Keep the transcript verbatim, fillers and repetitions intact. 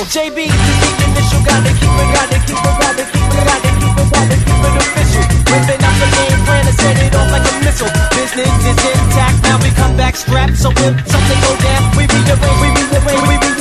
J B, this beat initial, gotta keep it, gotta keep it, gotta keep it, gotta keep it, gotta keep it official. Ripping out the game plan and set it off like a missile. Business is intact, now we come back strapped, so if something go down, we rearrange, we rearrange, we rearrange.